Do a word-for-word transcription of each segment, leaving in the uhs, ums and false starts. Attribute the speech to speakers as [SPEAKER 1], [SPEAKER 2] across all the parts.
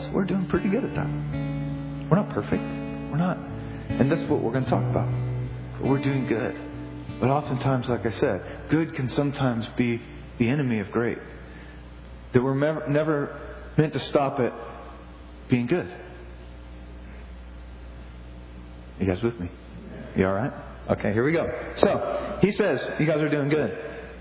[SPEAKER 1] us, we're doing pretty good at that. We're not perfect. We're not. And that's what we're going to talk about. We're doing good. But oftentimes, like I said, good can sometimes be the enemy of great. That we're never, never meant to stop at being good. You guys with me? You all right? Okay, here we go. So, he says, you guys are doing good.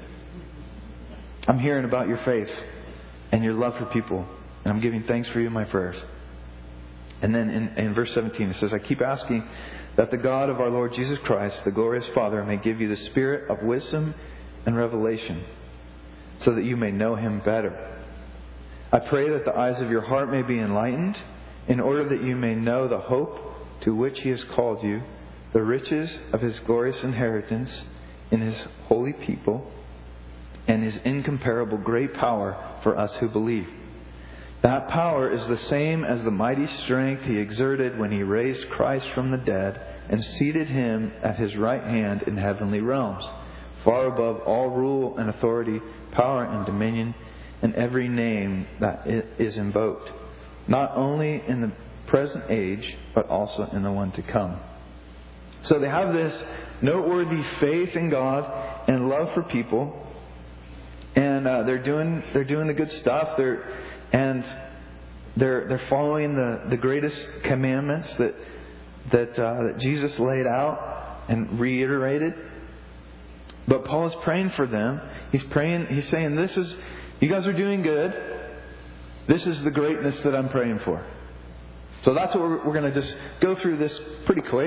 [SPEAKER 1] I'm hearing about your faith and your love for people. And I'm giving thanks for you in my prayers. And then in, in verse seventeen, it says, I keep asking that the God of our Lord Jesus Christ, the glorious Father, may give you the spirit of wisdom and revelation, so that you may know Him better. I pray that the eyes of your heart may be enlightened, in order that you may know the hope to which He has called you, the riches of His glorious inheritance in His holy people, and His incomparable great power for us who believe. That power is the same as the mighty strength He exerted when He raised Christ from the dead and seated Him at His right hand in heavenly realms, far above all rule and authority, power and dominion, and every name that is invoked, not only in the present age, but also in the one to come. So they have this noteworthy faith in God and love for people, and uh, they're doing they're doing the good stuff. They're and they're they're following the, the greatest commandments that that uh, that Jesus laid out and reiterated. But Paul is praying for them. He's praying. He's saying, "This is you guys are doing good. This is the greatness that I'm praying for." So that's what we're, we're going to just go through this pretty quick.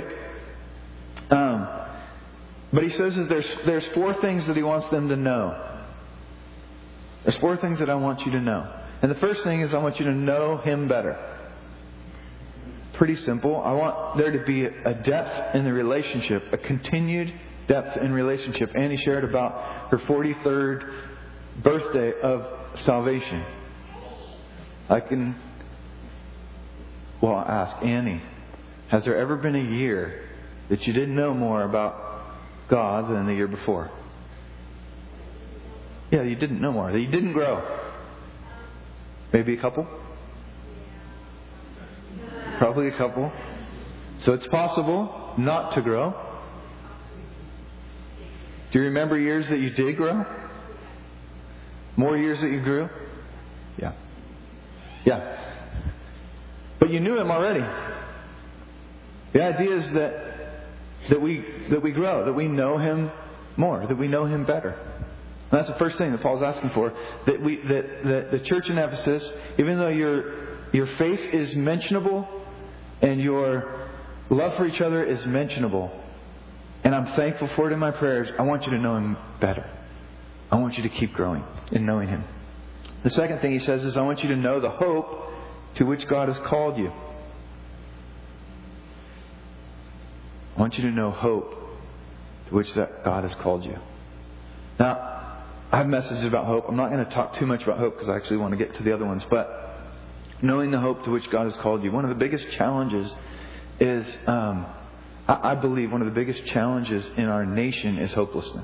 [SPEAKER 1] Um, but he says that there's there's four things that he wants them to know. There's four things that I want you to know. And the first thing is I want you to know Him better. Pretty simple. I want there to be a depth in the relationship, a continued depth in relationship. Annie shared about her forty-third birthday of salvation. I can, well, ask Annie, has there ever been a year that you didn't know more about God than the year before? Yeah, you didn't know more. That you didn't grow. Maybe a couple? Probably a couple. So it's possible not to grow. Do you remember years that you did grow? More years that you grew? Yeah. Yeah. But you knew Him already. The idea is that that we that we grow, that we know Him more, that we know Him better. And that's the first thing that Paul's asking for. That we that, that the church in Ephesus, even though your your faith is mentionable and your love for each other is mentionable, and I'm thankful for it in my prayers, I want you to know Him better. I want you to keep growing in knowing Him. The second thing he says is, I want you to know the hope to which God has called you. I want you to know hope to which that God has called you. Now, I have messages about hope. I'm not going to talk too much about hope because I actually want to get to the other ones. But knowing the hope to which God has called you. One of the biggest challenges is, um, I, I believe one of the biggest challenges in our nation is hopelessness.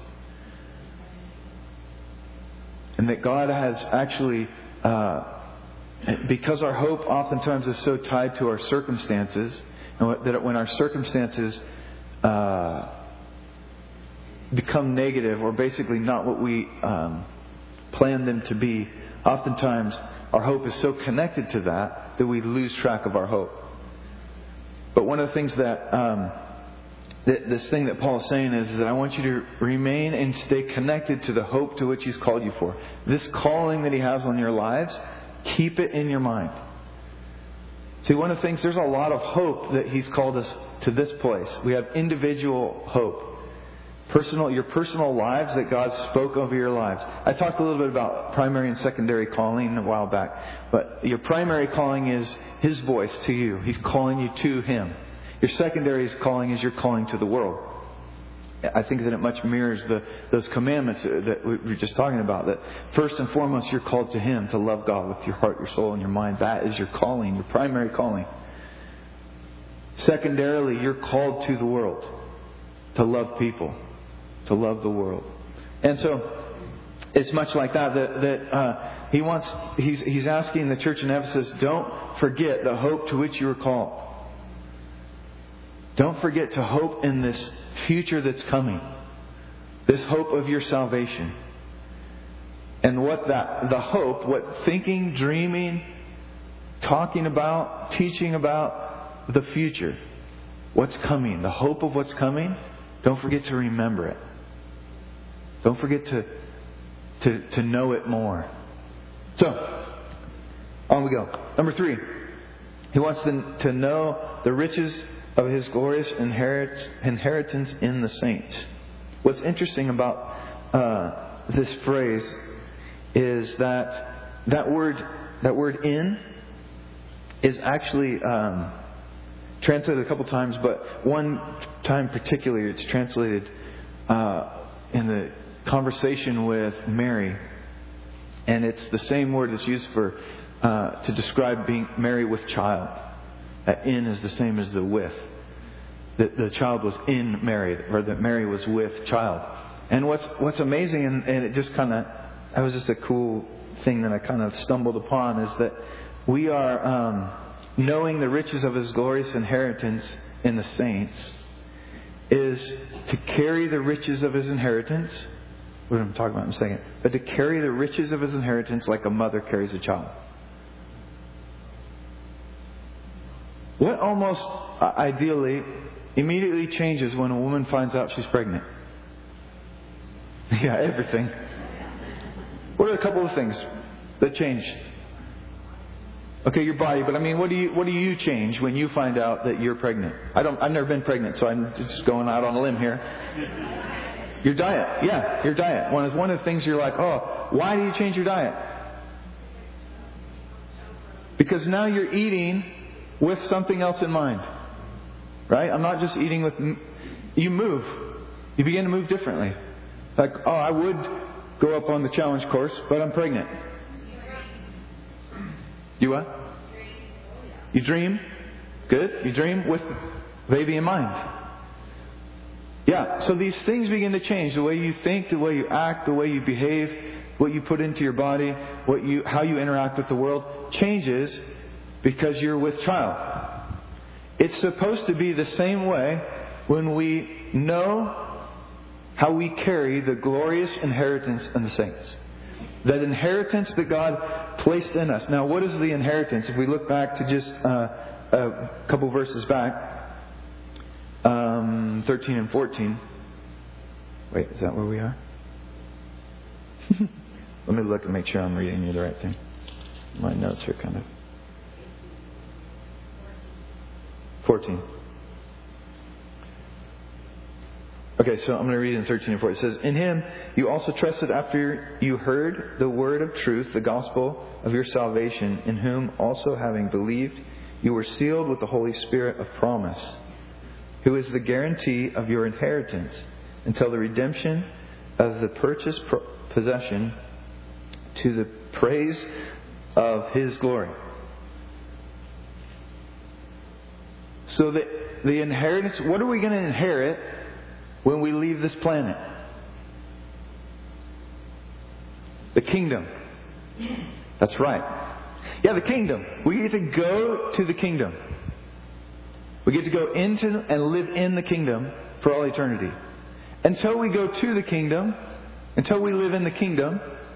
[SPEAKER 1] And that God has actually, uh, because our hope oftentimes is so tied to our circumstances, and that when our circumstances uh, become negative or basically not what we um, plan them to be, oftentimes our hope is so connected to that that we lose track of our hope. But one of the things that um, th- this thing that Paul is saying is, is that I want you to remain and stay connected to the hope to which He's called you for. This calling that He has on your lives, keep it in your mind. See, one of the things, there's a lot of hope that He's called us to this place. We have individual hope. Personal, your personal lives that God spoke over your lives. I talked a little bit about primary and secondary calling a while back. But your primary calling is His voice to you. He's calling you to Him. Your secondary calling is your calling to the world. I think that it much mirrors the those commandments that we were just talking about. That first and foremost, you're called to Him, to love God with your heart, your soul, and your mind. That is your calling, your primary calling. Secondarily, you're called to the world, to love people, to love the world. And so, it's much like that. That, that uh, he wants. He's he's asking the church in Ephesus, don't forget the hope to which you were called. Don't forget to hope in this future that's coming. This hope of your salvation. And what that, the hope, what thinking, dreaming, talking about, teaching about the future. What's coming. The hope of what's coming. Don't forget to remember it. Don't forget to, to, to know it more. So, on we go. Number three. He wants to, to know the riches of His glorious inherit, inheritance in the saints. What's interesting about uh, this phrase is that that word, that word "in," is actually um, translated a couple times, but one time particularly, it's translated uh, in the conversation with Mary, and it's the same word that's used for uh, to describe being Mary with child. That "in" is the same as the "with." That the child was in Mary, or that Mary was with child. And what's what's amazing, and, and it just kind of, that was just a cool thing that I kind of stumbled upon, is that we are um, knowing the riches of His glorious inheritance in the saints is to carry the riches of His inheritance. What am I talking about in a second? But to carry the riches of His inheritance like a mother carries a child. What almost uh, ideally immediately changes when a woman finds out she's pregnant? Yeah, everything. What are a couple of things that change? Okay, your body, but I mean, what do you what do you change when you find out that you're pregnant? I don't. I've never been pregnant, so I'm just going out on a limb here. Your diet, yeah, your diet. One is one of the things you're like, oh, why do you change your diet? Because now you're eating with something else in mind, right? I'm not just eating with. You move. You begin to move differently. Like, oh, I would go up on the challenge course, but I'm pregnant. You what? You dream? Good. You dream with baby in mind. Yeah. So these things begin to change. The way you think, the way you act, the way you behave, what you put into your body, what you, how you interact with the world changes because you're with child. It's supposed to be the same way when we know how we carry the glorious inheritance in the saints. That inheritance that God placed in us. Now, what is the inheritance? If we look back to just uh, a couple verses back, um, thirteen and fourteen. Wait, is that where we are? Let me look and make sure I'm reading you the right thing. My notes are kind of... fourteen. Okay, so I'm going to read in thirteen and fourteen. It says, "In Him you also trusted after you heard the word of truth, the gospel of your salvation, in whom also having believed, you were sealed with the Holy Spirit of promise, who is the guarantee of your inheritance until the redemption of the purchased possession to the praise of His glory." So the, the inheritance, what are we going to inherit when we leave this planet? The kingdom. That's right. Yeah, the kingdom. We get to go to the kingdom. We get to go into and live in the kingdom for all eternity. Until we go to the kingdom, until we live in the kingdom,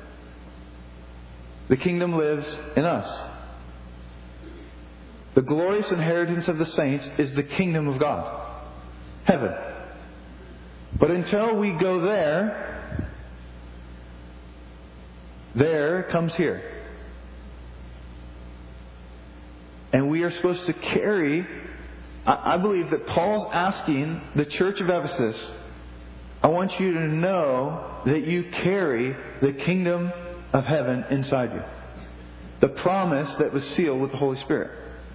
[SPEAKER 1] the kingdom lives in us. The glorious inheritance of the saints is the kingdom of God. Heaven. But until we go there, there comes here. And we are supposed to carry, I, I believe that Paul's asking the church of Ephesus, I want you to know that you carry the kingdom of heaven inside you. The promise that was sealed with the Holy Spirit.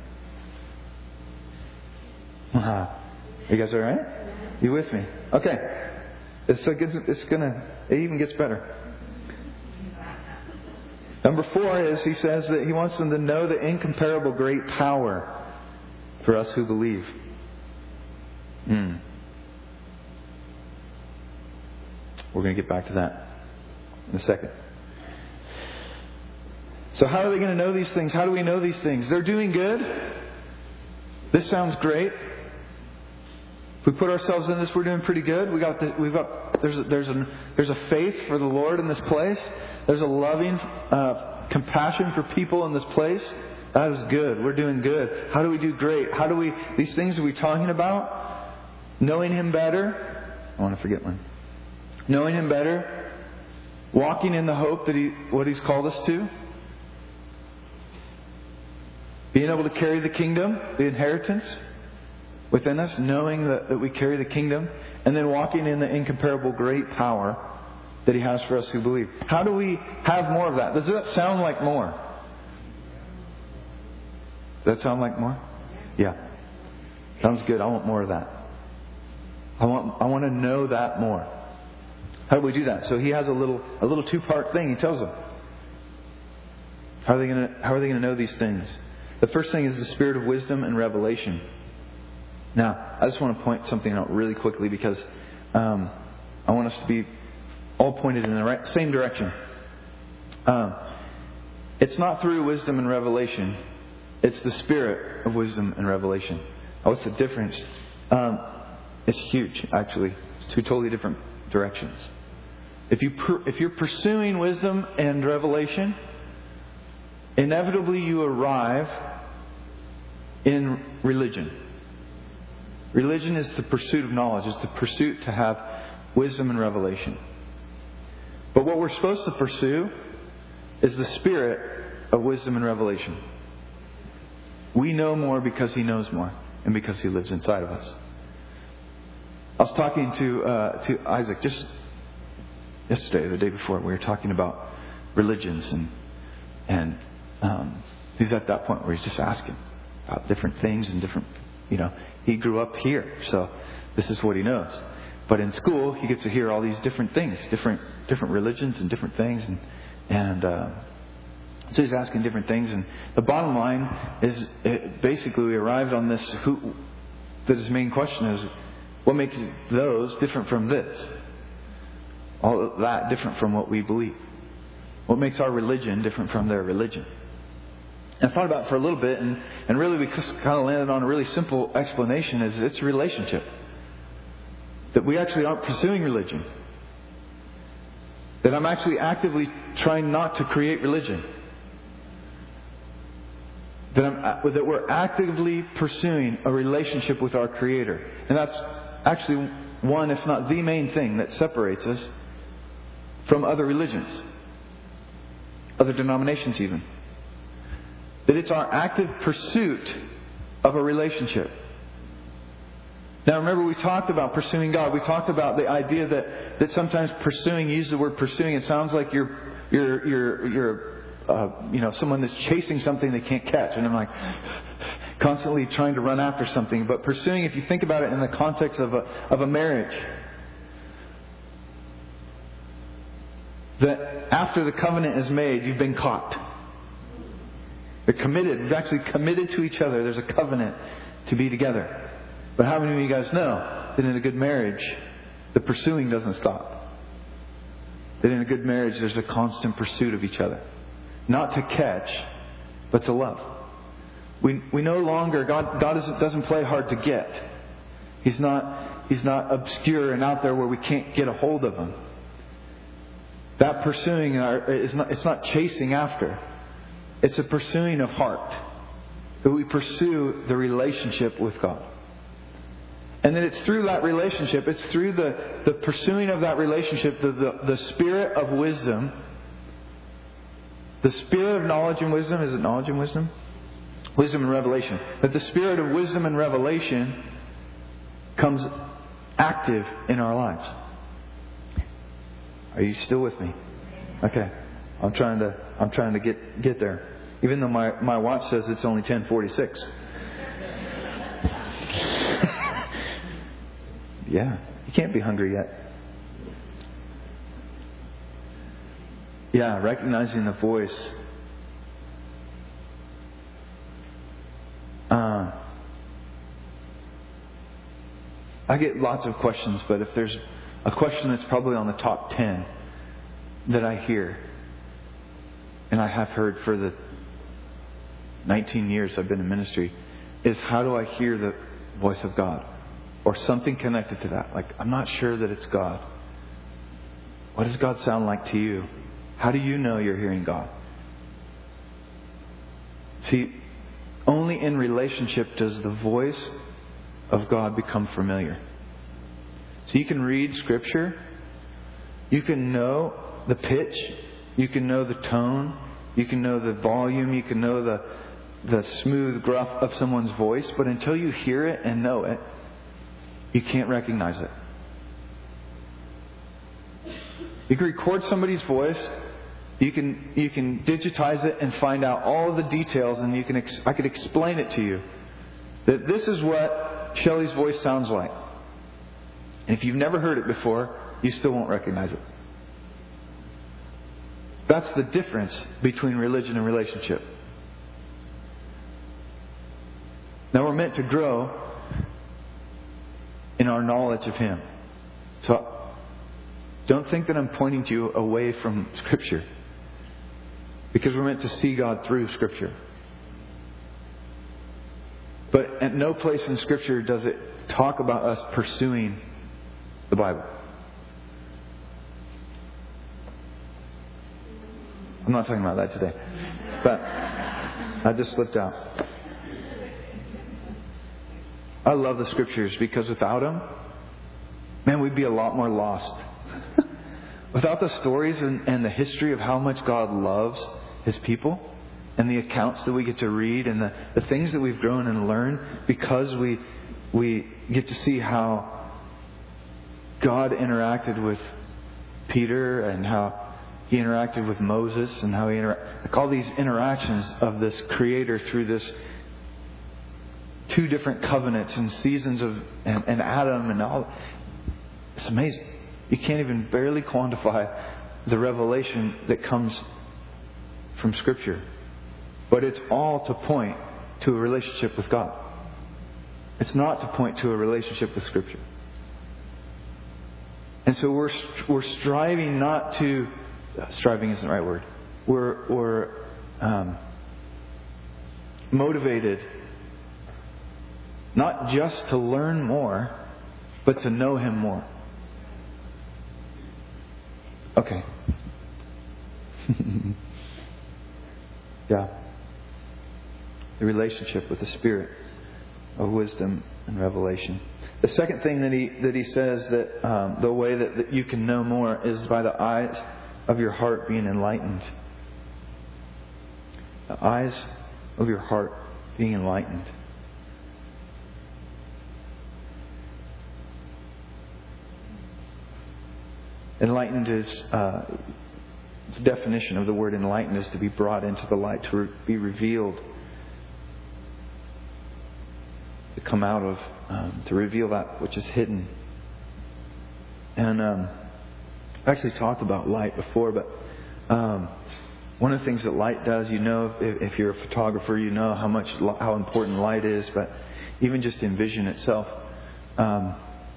[SPEAKER 1] Uh-huh. You guys all right? You with me? Okay. It's, it's gonna, it even gets better. Number four is, he says that he wants them to know the incomparable great power for us who believe. Mm. We're going to get back to that in a second. So how are they going to know these things? How do we know these things? They're doing good. This sounds great. If we put ourselves in this, we're doing pretty good. We got the, we've got there's a, there's a there's a faith for the Lord in this place. There's a loving uh, compassion for people in this place. That is good. We're doing good. How do we do great? How do we these things are we talking about? Knowing Him better. I want to forget one. Knowing Him better. Walking in the hope that He what He's called us to. Being able to carry the kingdom, the inheritance within us, knowing that, that we carry the kingdom, and then walking in the incomparable great power that He has for us who believe. How do we have more of that? Does that sound like more? Does that sound like more? Yeah. Sounds good. I want more of that. I want I want to know that more. How do we do that? So He has a little a little two-part thing He tells them. How are they going to how are they going to know these things? The first thing is the spirit of wisdom and revelation. Now, I just want to point something out really quickly because um, I want us to be all pointed in the right, same direction. Um, it's not through wisdom and revelation. It's the spirit of wisdom and revelation. Oh, what's the difference? Um, it's huge, actually. It's two totally different directions. If you per, if you're pursuing wisdom and revelation, inevitably you arrive in religion. Religion is the pursuit of knowledge. It's the pursuit to have wisdom and revelation. But what we're supposed to pursue is the spirit of wisdom and revelation. We know more because He knows more and because He lives inside of us. I was talking to uh, to Isaac just yesterday, the day before. We were talking about religions and and um, he's at that point where he's just asking about different things and different, you know, he grew up here, so this is what he knows. But in school, he gets to hear all these different things, different different religions and different things, and and uh, so he's asking different things. And the bottom line is, it, basically, we arrived on this. Who that his main question is, what makes those different from this? All of that different from what we believe. What makes our religion different from their religion? And I thought about it for a little bit, and, and really we kind of landed on a really simple explanation: is it's a relationship. That we actually aren't pursuing religion. That I'm actually actively trying not to create religion. That, I'm, that we're actively pursuing a relationship with our Creator. And that's actually one, if not the main thing that separates us from other religions. Other denominations even. That it's our active pursuit of a relationship. Now remember, we talked about pursuing God. We talked about the idea that, that sometimes pursuing, use the word pursuing, it sounds like you're you're you're you're uh, you know, someone that's chasing something they can't catch, and I'm like constantly trying to run after something. But pursuing, if you think about it in the context of a of a marriage, that after the covenant is made, you've been caught. You're committed. You're actually committed to each other. There's a covenant to be together. But how many of you guys know that in a good marriage, the pursuing doesn't stop? That in a good marriage, there's a constant pursuit of each other. Not to catch, but to love. We we no longer, God God doesn't, doesn't play hard to get. He's not, he's not obscure and out there where we can't get a hold of Him. That pursuing is not, it's not chasing after. It's a pursuing of heart. That we pursue the relationship with God. And then it's through that relationship, it's through the, the pursuing of that relationship, the, the, the spirit of wisdom, the spirit of knowledge and wisdom. Is it knowledge and wisdom? Wisdom and revelation. That the spirit of wisdom and revelation comes active in our lives. Are you still with me? Okay. I'm trying to I'm trying to get, get there. Even though my, my watch says it's only ten forty-six. Yeah, you can't be hungry yet. Yeah, recognizing the voice. Uh, I get lots of questions, but if there's a question that's probably on the top ten, that I hear, and I have heard for the nineteen years I've been in ministry, is how do I hear the voice of God? Or something connected to that. Like, I'm not sure that it's God. What does God sound like to you? How do you know you're hearing God? See, only in relationship does the voice of God become familiar. So you can read Scripture. You can know the pitch. You can know the tone. You can know the volume. You can know the, the smooth gruff of someone's voice. But until you hear it and know it, you can't recognize it. You can record somebody's voice. You can you can digitize it and find out all the details, and you can ex- I could explain it to you that this is what Shelley's voice sounds like. And if you've never heard it before, you still won't recognize it. That's the difference between religion and relationship. Now we're meant to grow in our knowledge of Him. So don't think that I'm pointing you away from Scripture, because we're meant to see God through Scripture. But at no place in Scripture does it talk about us pursuing the Bible. I'm not talking about that today. But I just slipped out. I love the Scriptures because without them, man, we'd be a lot more lost. Without the stories and, and the history of how much God loves His people, and the accounts that we get to read, and the, the things that we've grown and learned because we we get to see how God interacted with Peter and how He interacted with Moses and how He interacted, like all these interactions of this Creator through this two different covenants and seasons of and, and Adam and all. It's amazing. You can't even barely quantify the revelation that comes from Scripture. But it's all to point to a relationship with God. It's not to point to a relationship with Scripture. And so we're we're striving not to... Striving isn't the right word. We're, we're um, motivated not just to learn more, but to know Him more. Okay. Yeah. The relationship with the Spirit of wisdom and revelation. The second thing that he that he says that um, the way that, that you can know more is by the eyes of your heart being enlightened. The eyes of your heart being enlightened. Enlightened is uh, the definition of the word enlightened is to be brought into the light, to re- be revealed, to come out of, um, to reveal that which is hidden. And um, I've actually talked about light before, but um, one of the things that light does, you know, if, if you're a photographer, you know how much how important light is. But even just in vision itself, um,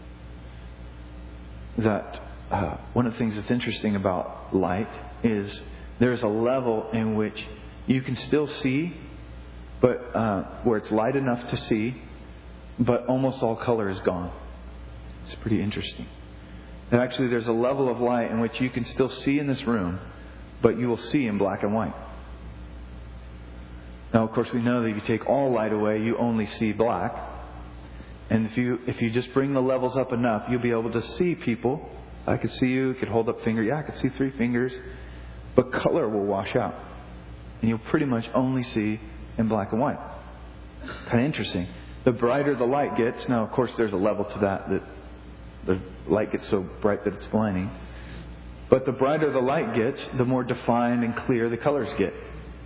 [SPEAKER 1] that. Uh, one of the things that's interesting about light is there's a level in which you can still see, but uh, where it's light enough to see, but almost all color is gone. It's pretty interesting. And actually there's a level of light in which you can still see in this room, but you will see in black and white. Now, of course, we know that if you take all light away, you only see black. And if you if you just bring the levels up enough, you'll be able to see people. I could see you, you could hold up finger. Yeah, I could see three fingers. But color will wash out. And you'll pretty much only see in black and white. Kind of interesting. The brighter the light gets, now of course there's a level to that, that the light gets so bright that it's blinding. But the brighter the light gets, the more defined and clear the colors get.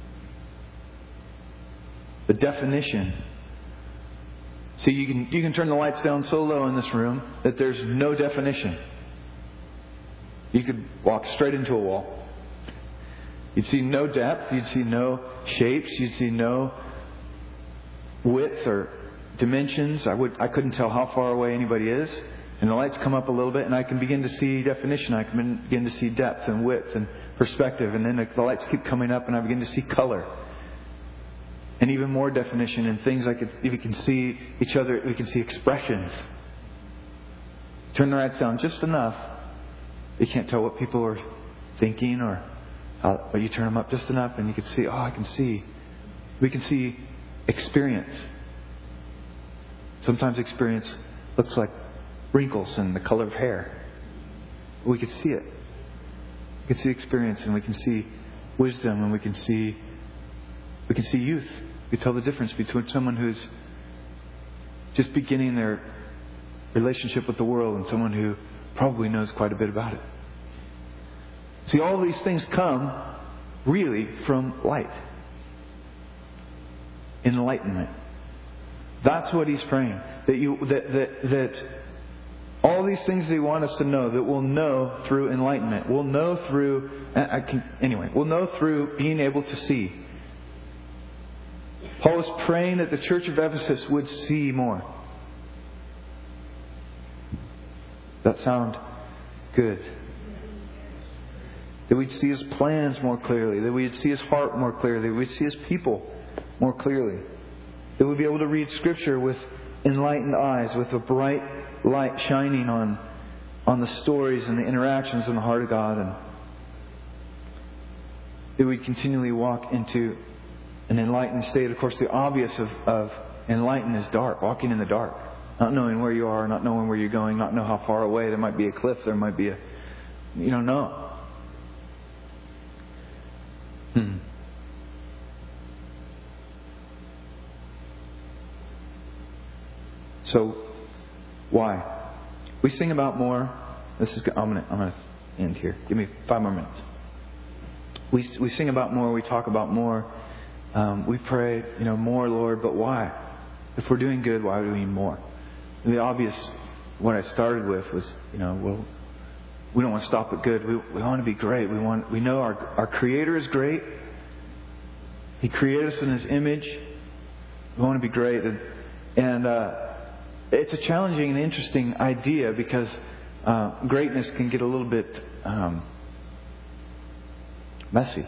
[SPEAKER 1] The definition. See, you can you can turn the lights down so low in this room that there's no definition. You could walk straight into a wall. You'd see no depth. You'd see no shapes. You'd see no width or dimensions. I would I couldn't tell how far away anybody is. And the lights come up a little bit, and I can begin to see definition. I can begin to see depth and width and perspective. And then the, the lights keep coming up, and I begin to see color. And even more definition and things I could, we can see each other, we can see expressions. Turn the lights down just enough. You can't tell what people are thinking, or how, but you turn them up just enough, and you can see, oh, I can see. We can see experience. Sometimes experience looks like wrinkles and the color of hair. We can see it. We can see experience, and we can see wisdom, and we can see we can see youth. We tell the difference between someone who's just beginning their relationship with the world and someone who probably knows quite a bit about it. See, all these things come really from light. Enlightenment. That's what he's praying. That you that that that all these things they want us to know, that we'll know through enlightenment. We'll know through I can, anyway, we'll know through being able to see. Paul is praying that the church of Ephesus would see more. Does that sound good? That we'd see his plans more clearly. That we'd see his heart more clearly. That we'd see his people more clearly. That we'd be able to read Scripture with enlightened eyes, with a bright light shining on, on the stories and the interactions in the heart of God. And that we'd continually walk into an enlightened state. Of course, the obvious of, of enlightened is dark, walking in the dark. Not knowing where you are, not knowing where you're going, not know how far away. There might be a cliff, there might be a... You don't know. Hmm. So, why? We sing about more. This is. I'm gonna. I'm gonna end here. Give me five more minutes. We we sing about more. We talk about more. Um, we pray, you know, more, Lord. But why? If we're doing good, why do we need more? And the obvious, what I started with was, you know, well, we don't want to stop at good. We we want to be great. We want. We know our our Creator is great. He created us in His image. We want to be great, and and. Uh, It's a challenging and interesting idea because uh, greatness can get a little bit um, messy.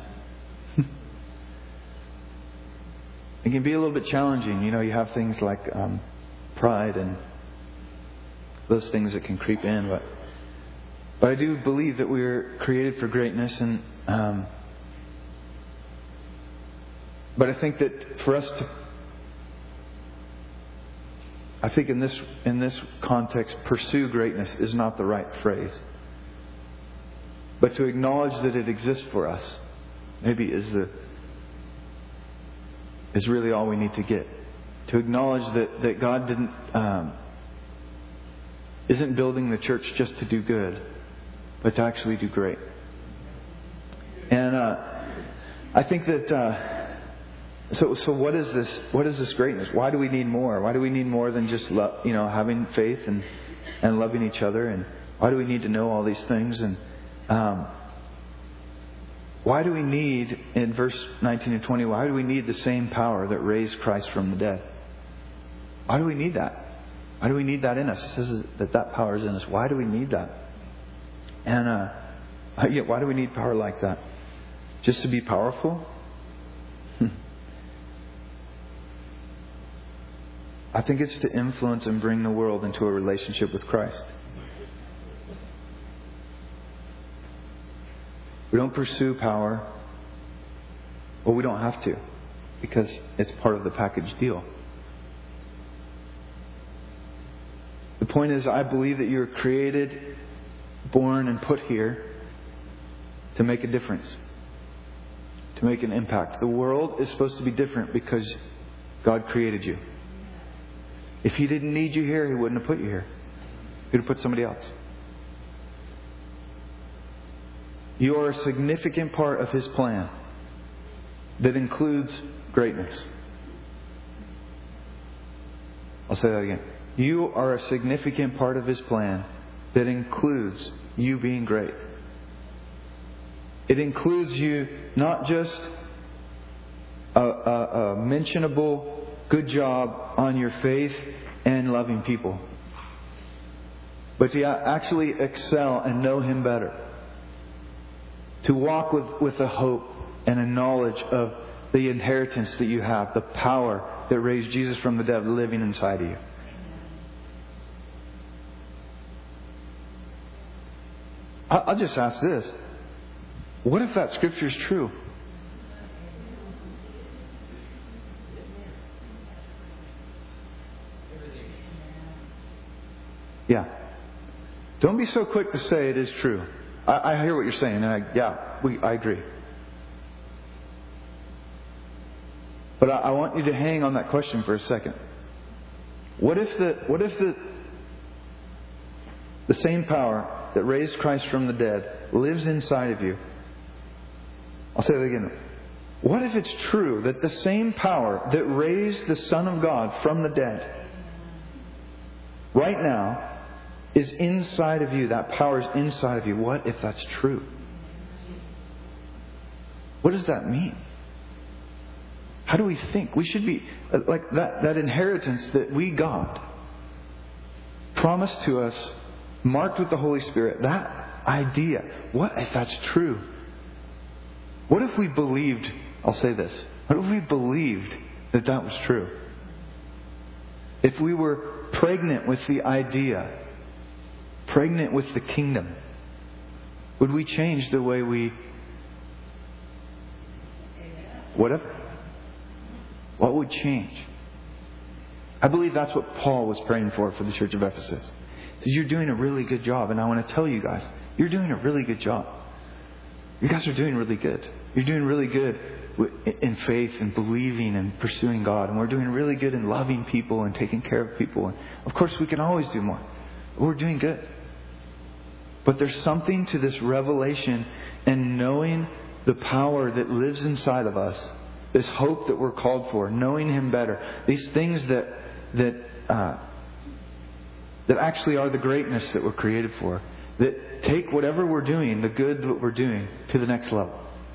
[SPEAKER 1] It can be a little bit challenging. You know, you have things like um, pride and those things that can creep in. But but I do believe that we're created for greatness, and um, but I think that for us to I think in this in this context, pursue greatness is not the right phrase. But to acknowledge that it exists for us, maybe is the is really all we need to get. To acknowledge that, that God didn't um, isn't building the church just to do good, but to actually do great. And uh, I think that. Uh, So, so what is this? What is this greatness? Why do we need more? Why do we need more than just love, you know, having faith and, and loving each other? And why do we need to know all these things? And um, why do we need, in verse nineteen and twenty, why do we need the same power that raised Christ from the dead? Why do we need that? Why do we need that in us? It says that that power is in us. Why do we need that? And uh, yeah, why do we need power like that? Just to be powerful? I think it's to influence and bring the world into a relationship with Christ. We don't pursue power. Well, we don't have to, because it's part of the package deal. The point is, I believe that you're created, born, and put here to make a difference, to make an impact. The world is supposed to be different because God created you. If He didn't need you here, He wouldn't have put you here. He would have put somebody else. You are a significant part of His plan that includes greatness. I'll say that again. You are a significant part of His plan that includes you being great. It includes you not just a, a, a mentionable good job on your faith and loving people. but to actually excel and know Him better. To walk with, with a hope and a knowledge of the inheritance that you have, the power that raised Jesus from the dead living inside of you. I'll just ask this. What if that scripture is true? Yeah. Don't be so quick to say it is true. I, I hear what you're saying, and I, yeah, we, I agree. But I, I want you to hang on that question for a second. What if the what if the the same power that raised Christ from the dead lives inside of you? I'll say that again. What if it's true that the same power that raised the Son of God from the dead right now is inside of you? That power is inside of you. What if that's true? What does that mean? How do we think? We should be like that, that inheritance that we got, promised to us, marked with the Holy Spirit. That idea. What if that's true? What if we believed, I'll say this, what if we believed that that was true? If we were pregnant with the idea, pregnant with the kingdom, would we change the way we... Whatever. What would change? I believe that's what Paul was praying for for the church of Ephesus. He says, you're doing a really good job, and I want to tell you guys, you're doing a really good job. You guys are doing really good. You're doing really good in faith and believing and pursuing God. And we're doing really good in loving people and taking care of people. And of course, we can always do more. But we're doing good. But there's something to this revelation and knowing the power that lives inside of us. This hope that we're called for. Knowing Him better. These things that that uh, that actually are the greatness that we're created for. That take whatever we're doing, the good that we're doing, to the next level.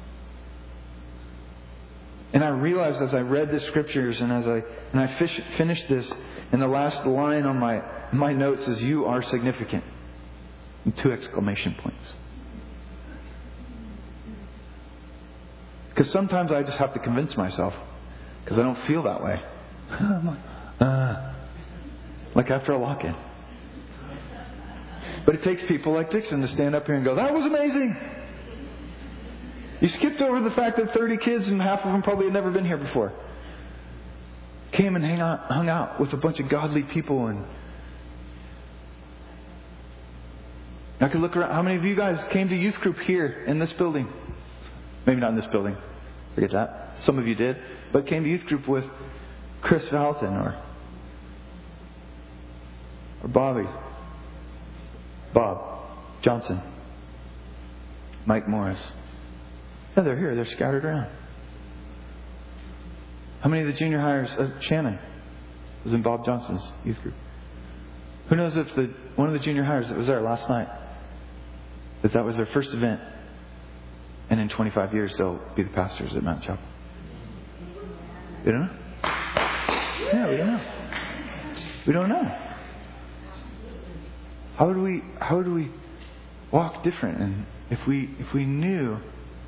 [SPEAKER 1] And I realized as I read the scriptures and as I and I fish, finished this, and the last line on my my notes is, "You are significant." And two exclamation points. Because sometimes I just have to convince myself, because I don't feel that way. uh, like after a lock-in. But it takes people like Dixon to stand up here and go, "That was amazing." You skipped over the fact that thirty kids and half of them probably had never been here before came and hang out, hung out with a bunch of godly people. And I could look around. How many of you guys came to youth group here in this building? Maybe not in this building. Forget that. Some of you did. But came to youth group with Chris Valton or, or Bobby. Bob Johnson. Mike Morris. Yeah, they're here. They're scattered around. How many of the junior hires? Uh, Shannon was in Bob Johnson's youth group. Who knows if the one of the junior hires that was there last night, that that was their first event, and in twenty-five years they'll be the pastors at Mount Chapel. You don't know? Yeah, we don't know. We don't know. How would we? How would we walk different? And if we if we knew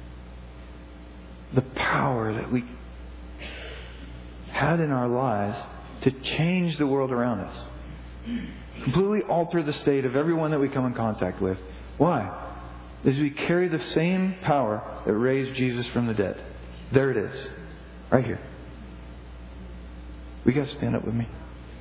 [SPEAKER 1] the power that we had in our lives to change the world around us, completely alter the state of everyone that we come in contact with. Why? Is we carry the same power that raised Jesus from the dead. There it is. Right here. We got to stand up with me.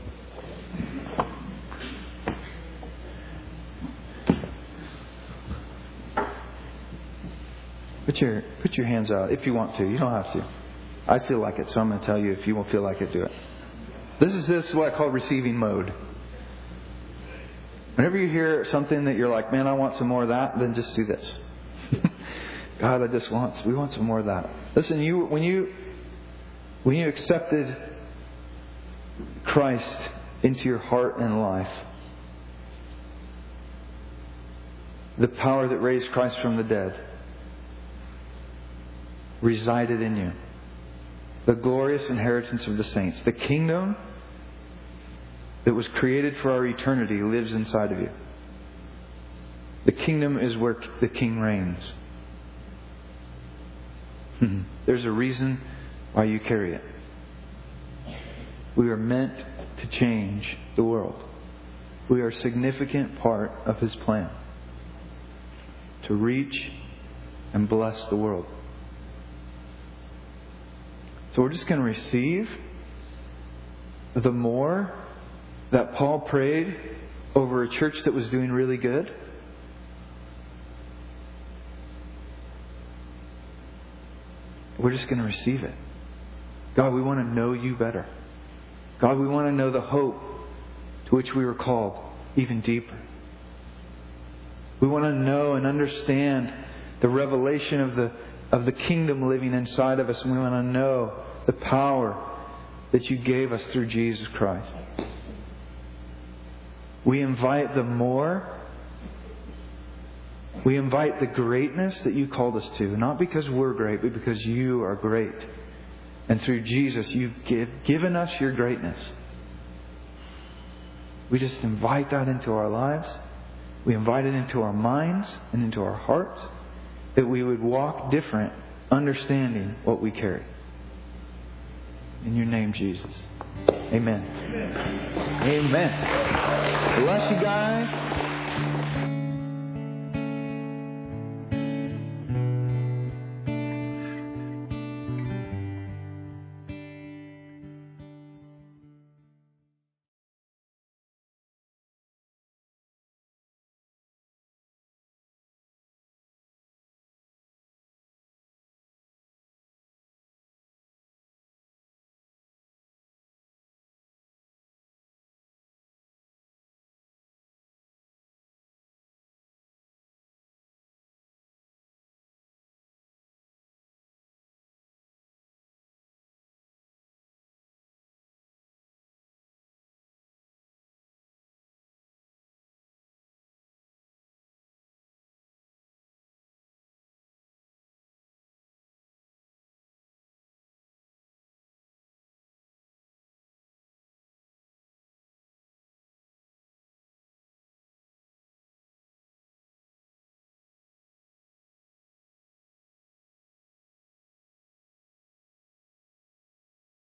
[SPEAKER 1] Put your put your hands out if you want to. You don't have to. I feel like it, so I'm going to tell you. If you won't feel like it, do it. This is this is what I call receiving mode. Whenever you hear something that you're like, "Man, I want some more of that," then just do this. God, I just want. We want some more of that. Listen, you when you when you accepted Christ into your heart and life, the power that raised Christ from the dead resided in you. The glorious inheritance of the saints. The kingdom that was created for our eternity lives inside of you. The kingdom is where the king reigns. There's a reason why you carry it. We are meant to change the world. We are a significant part of His plan to reach and bless the world. So we're just going to receive the more that Paul prayed over a church that was doing really good. We're just going to receive it. God, we want to know You better. God, we want to know the hope to which we were called even deeper. We want to know and understand the revelation of the of the kingdom living inside of us. And we want to know the power that You gave us through Jesus Christ. We invite the more. We invite the greatness that You called us to. Not because we're great, but because You are great. And through Jesus, You've give, given us Your greatness. We just invite that into our lives. We invite it into our minds and into our hearts. That we would walk different, understanding what we carry. In Your name, Jesus. Amen. Amen. Amen. Bless you guys.